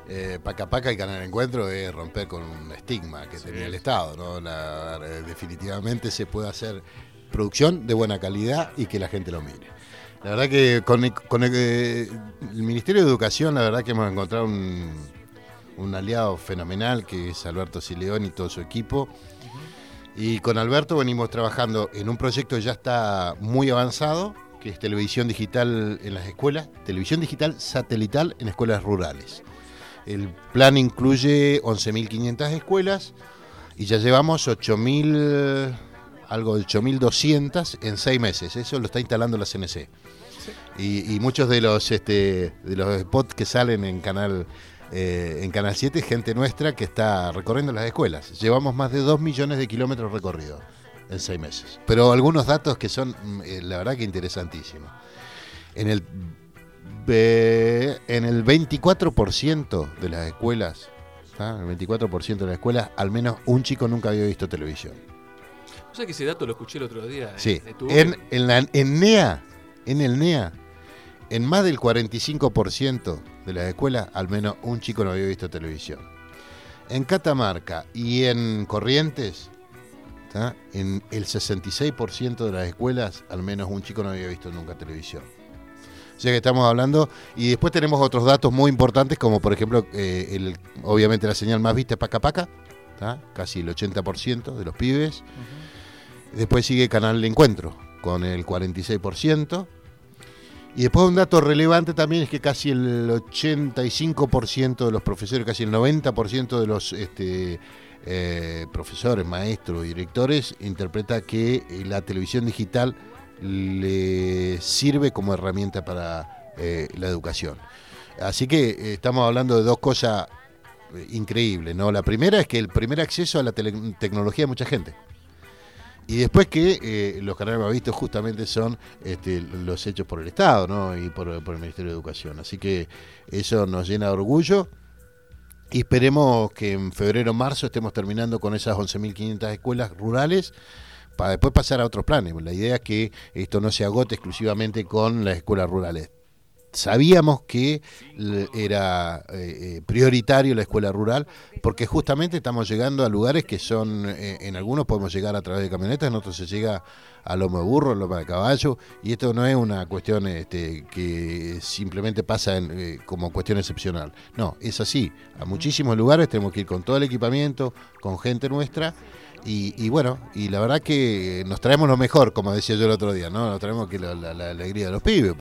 Paca Paca y Canal Encuentro es romper con un estigma que tenía el Estado, ¿no? Definitivamente se puede hacer producción de buena calidad y que la gente lo mire. La verdad que con el Ministerio de Educación, la verdad que hemos encontrado un aliado fenomenal que es Alberto Sileón y todo su equipo. Y con Alberto venimos trabajando en un proyecto que ya está muy avanzado, que es televisión digital en las escuelas, televisión digital satelital en escuelas rurales. El plan incluye 11.500 escuelas y ya llevamos 8.200 en 6 meses. Eso lo está instalando la CNC. Y muchos de los spots que salen en Canal 7 es gente nuestra que está recorriendo las escuelas. Llevamos más de 2 millones de kilómetros recorridos en 6 meses. Pero algunos datos que son, la verdad que interesantísimos. En el 24% de las escuelas, el 24% de las escuelas, al menos un chico nunca había visto televisión. O sea que ese dato lo escuché el otro día. Sí, en el NEA, en más del 45% de las escuelas, al menos un chico no había visto televisión. En Catamarca y en Corrientes, en el 66% de las escuelas, al menos un chico no había visto nunca televisión. O sea que estamos hablando, y después tenemos otros datos muy importantes, como por ejemplo, obviamente la señal más vista es Paca Paca, casi el 80% de los pibes. Después sigue Canal de Encuentro, con el 46%. Y después un dato relevante también es que casi el 85% de los profesores, casi el 90% de los profesores, maestros, directores, interpreta que la televisión digital le sirve como herramienta para la educación. Así que estamos hablando de dos cosas increíbles, ¿no? La primera es que el primer acceso a la tecnología de mucha gente. Y después que los canales más vistos justamente son los hechos por el Estado, ¿no? Y por el Ministerio de Educación. Así que eso nos llena de orgullo. Y esperemos que en febrero o marzo estemos terminando con esas 11.500 escuelas rurales para después pasar a otros planes. La idea es que esto no se agote exclusivamente con las escuelas rurales. Sabíamos que era prioritario la escuela rural porque justamente estamos llegando a lugares que son, en algunos podemos llegar a través de camionetas, en otros se llega a lomo de burro, a lomo de caballo, y esto no es una cuestión que simplemente pasa como cuestión excepcional. No, es así. A muchísimos lugares tenemos que ir con todo el equipamiento, con gente nuestra. Y bueno, y la verdad que nos traemos lo mejor, como decía yo el otro día, ¿no? Nos traemos la alegría de los pibes.